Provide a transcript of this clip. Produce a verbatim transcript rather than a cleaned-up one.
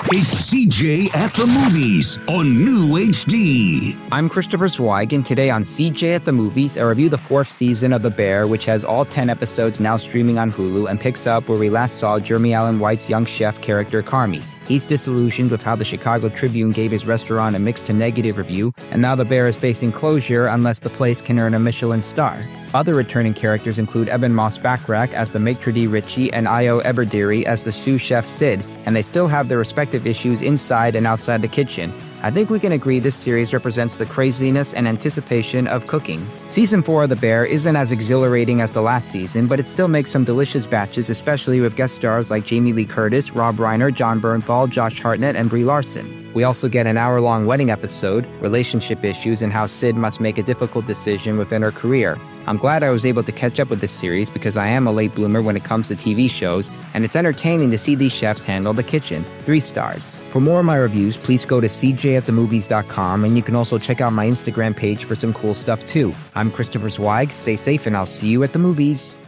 It's C J at the Movies on New H D. I'm Christopher Zweig, and today on C J at the Movies, I review the fourth season of The Bear, which has all ten episodes now streaming on Hulu and picks up where we last saw Jeremy Allen White's young chef character, Carmy. He's disillusioned with how the Chicago Tribune gave his restaurant a mixed to negative review, and now the Bear is facing closure unless the place can earn a Michelin star. Other returning characters include Eben Moss-Bachrach as the maitre d' Richie and Ayo Eberdiri as the sous chef Sid, and they still have their respective issues inside and outside the kitchen. I think we can agree this series represents the craziness and anticipation of cooking. Season four of The Bear isn't as exhilarating as the last season, but it still makes some delicious batches, especially with guest stars like Jamie Lee Curtis, Rob Reiner, Jon Bernthal, Josh Hartnett, and Brie Larson. We also get an hour-long wedding episode, relationship issues, and how Sid must make a difficult decision within her career. I'm glad I was able to catch up with this series because I am a late bloomer when it comes to T V shows, and it's entertaining to see these chefs handle the kitchen. Three stars. For more of my reviews, please go to c j at the movies dot com, and you can also check out my Instagram page for some cool stuff too. I'm Christopher Zweig. Stay safe, and I'll see you at the movies.